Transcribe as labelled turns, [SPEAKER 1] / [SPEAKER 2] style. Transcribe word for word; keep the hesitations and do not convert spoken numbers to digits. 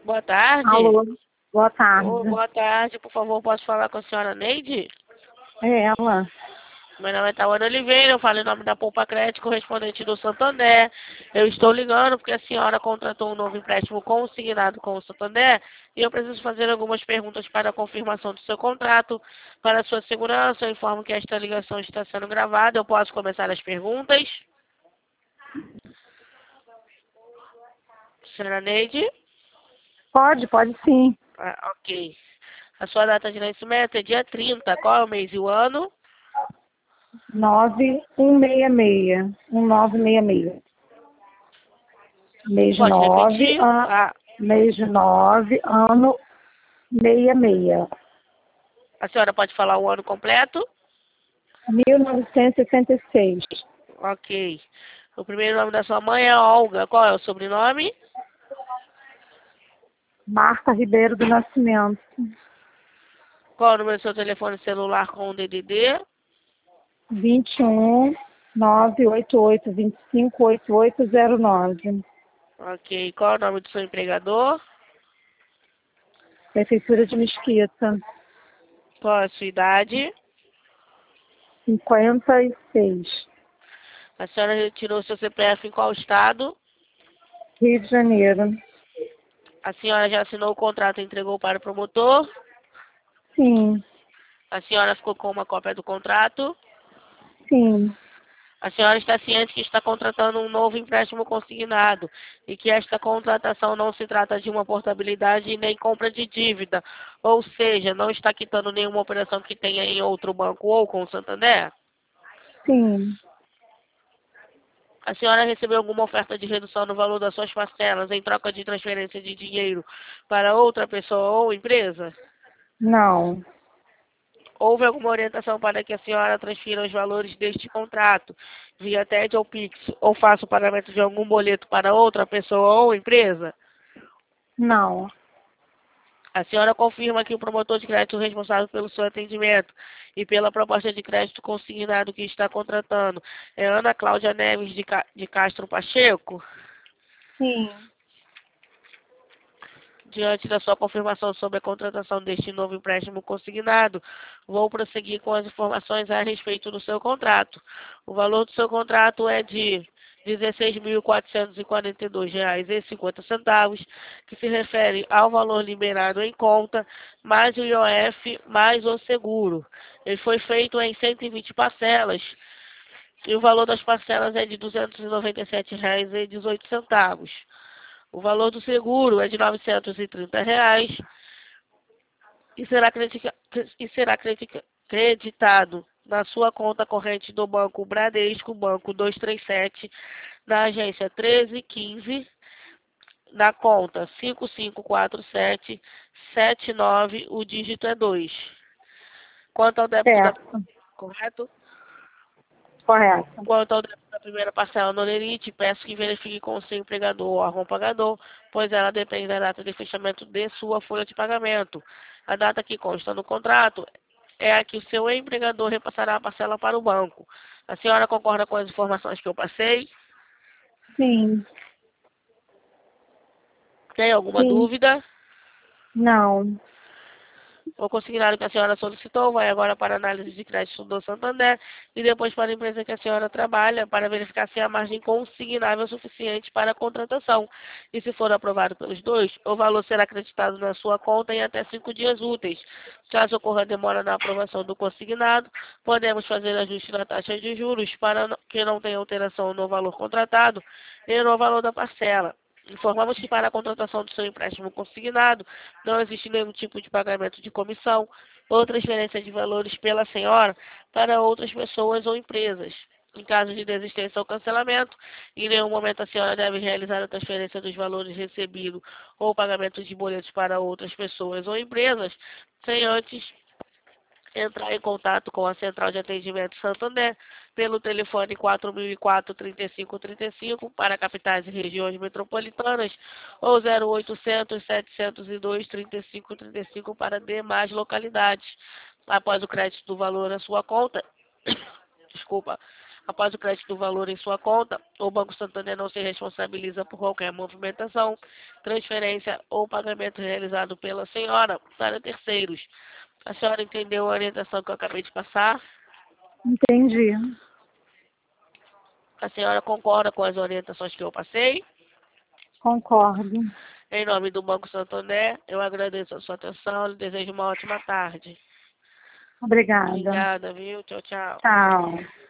[SPEAKER 1] Boa tarde.
[SPEAKER 2] Alô, boa tarde.
[SPEAKER 1] Oh, boa tarde, por favor, posso falar com a senhora Neide?
[SPEAKER 2] É ela.
[SPEAKER 1] Meu nome é Tawana Oliveira, eu falo em nome da Poupa Crédito, correspondente do Santander. Eu estou ligando porque a senhora contratou um novo empréstimo consignado com o Santander e eu preciso fazer algumas perguntas para a confirmação do seu contrato. Para a sua segurança, eu informo que esta ligação está sendo gravada. Eu posso começar as perguntas? Senhora Neide?
[SPEAKER 2] Pode, pode sim.
[SPEAKER 1] Ah, ok. A sua data de nascimento é dia trinta. Qual é o mês e o ano?
[SPEAKER 2] nove um seis seis. um nove seis seis. Mês
[SPEAKER 1] Pode
[SPEAKER 2] nove,
[SPEAKER 1] repetir?
[SPEAKER 2] a,
[SPEAKER 1] Ah,
[SPEAKER 2] mês nove, ano seis seis.
[SPEAKER 1] a senhora pode falar o ano completo?
[SPEAKER 2] mil novecentos e sessenta e seis.
[SPEAKER 1] Ok. O primeiro nome da sua mãe é Olga. Qual é o sobrenome?
[SPEAKER 2] Marta Ribeiro do Nascimento.
[SPEAKER 1] Qual é o número do seu telefone celular com o D D D?
[SPEAKER 2] vinte e um, nove oito oito, vinte e cinco, oito oito zero nove.
[SPEAKER 1] Ok. Qual é o nome do seu empregador?
[SPEAKER 2] Prefeitura de Mesquita.
[SPEAKER 1] Qual é a sua idade?
[SPEAKER 2] cinquenta e seis.
[SPEAKER 1] A senhora retirou seu C P F em qual estado?
[SPEAKER 2] Rio de Janeiro.
[SPEAKER 1] A senhora já assinou o contrato e entregou para o promotor?
[SPEAKER 2] Sim,
[SPEAKER 1] A senhora ficou com uma cópia do contrato?
[SPEAKER 2] sim.
[SPEAKER 1] A senhora está ciente que está contratando um novo empréstimo consignado e que esta contratação não se trata de uma portabilidade e nem compra de dívida, ou seja, não está quitando nenhuma operação que tenha em outro banco ou com o Santander?
[SPEAKER 2] Sim.
[SPEAKER 1] A senhora recebeu alguma oferta de redução no valor das suas parcelas em troca de transferência de dinheiro para outra pessoa ou empresa?
[SPEAKER 2] Não.
[SPEAKER 1] Houve alguma orientação para que a senhora transfira os valores deste contrato via T E D ou Pix, ou faça o pagamento de algum boleto para outra pessoa ou empresa?
[SPEAKER 2] Não.
[SPEAKER 1] A senhora confirma que o promotor de crédito responsável pelo seu atendimento e pela proposta de crédito consignado que está contratando é Ana Cláudia Neves de, Ca... de Castro Pacheco?
[SPEAKER 2] Sim.
[SPEAKER 1] Diante da sua confirmação sobre a contratação deste novo empréstimo consignado, vou prosseguir com as informações a respeito do seu contrato. O valor do seu contrato é de dezesseis mil quatrocentos e quarenta e dois reais e cinquenta centavos, que se refere ao valor liberado em conta, mais o I O F, mais o seguro. Ele foi feito em cento e vinte parcelas, e o valor das parcelas é de duzentos e noventa e sete reais e dezoito centavos. O valor do seguro é de novecentos e trinta reais e será, critica, e será critica, creditado na sua conta corrente do Banco Bradesco, Banco duzentos e trinta e sete, na agência treze quinze, na conta cinco cinco quatro sete sete nove, o dígito é dois. Quanto ao débito da...
[SPEAKER 2] Certo.
[SPEAKER 1] Correto?
[SPEAKER 2] Correto.
[SPEAKER 1] Quanto ao débito da primeira parcela no Lerite, peço que verifique com o seu empregador ou algum pagador, pois ela depende da data de fechamento de sua folha de pagamento. A data que consta no contrato é a que o seu empregador repassará a parcela para o banco. A senhora concorda com as informações que eu passei?
[SPEAKER 2] Sim.
[SPEAKER 1] Tem alguma
[SPEAKER 2] Sim.
[SPEAKER 1] dúvida?
[SPEAKER 2] Não.
[SPEAKER 1] O consignado que a senhora solicitou vai agora para a análise de crédito do Santander e depois para a empresa que a senhora trabalha para verificar se a margem consignável é suficiente para a contratação. E se for aprovado pelos dois, o valor será acreditado na sua conta em até cinco dias úteis. Caso ocorra demora na aprovação do consignado, podemos fazer ajuste na taxa de juros para que não tenha alteração no valor contratado e no valor da parcela. Informamos que para a contratação do seu empréstimo consignado, não existe nenhum tipo de pagamento de comissão ou transferência de valores pela senhora para outras pessoas ou empresas. Em caso de desistência ou cancelamento, em nenhum momento a senhora deve realizar a transferência dos valores recebidos ou pagamento de boletos para outras pessoas ou empresas, sem antes entrar em contato com a Central de Atendimento Santander pelo telefone quatro mil e quatro, trinta e cinco trinta e cinco para capitais e regiões metropolitanas ou zero oitocentos, setecentos e dois, trinta e cinco trinta e cinco para demais localidades. Após o crédito do valor na sua conta, desculpa, Após o crédito do valor em sua conta, o Banco Santander não se responsabiliza por qualquer movimentação, transferência ou pagamento realizado pela senhora para terceiros. A senhora entendeu a orientação que eu acabei de passar?
[SPEAKER 2] Entendi.
[SPEAKER 1] A senhora concorda com as orientações que eu passei?
[SPEAKER 2] Concordo.
[SPEAKER 1] Em nome do Banco Santander, eu agradeço a sua atenção e desejo uma ótima tarde.
[SPEAKER 2] Obrigada.
[SPEAKER 1] Obrigada, viu? Tchau, tchau.
[SPEAKER 2] Tchau.